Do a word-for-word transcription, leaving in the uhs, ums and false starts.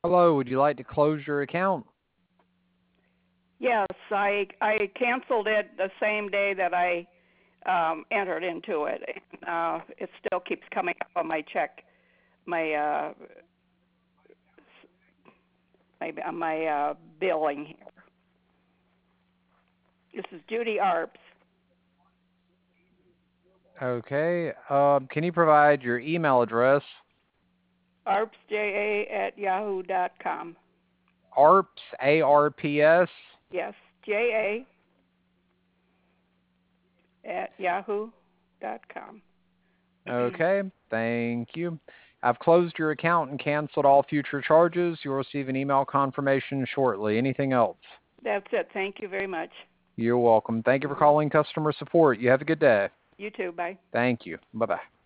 Hello, would you like to close your account? Yes, I I canceled it the same day that I um entered into it. And, uh it still keeps coming up on my check, my uh my on my uh billing here. This is Judy Arps. Okay. Um, can you provide your email address? arpsja at yahoo dot com. ARPS, A R P S. Yes, J A at yahoo dot com. Okay, thank you. I've closed your account and canceled all future charges. You'll receive an email confirmation shortly. Anything else? That's it. Thank you very much. You're welcome. Thank you for Mhm. calling customer support. You have a good day. You too. Bye. Thank you. Bye-bye.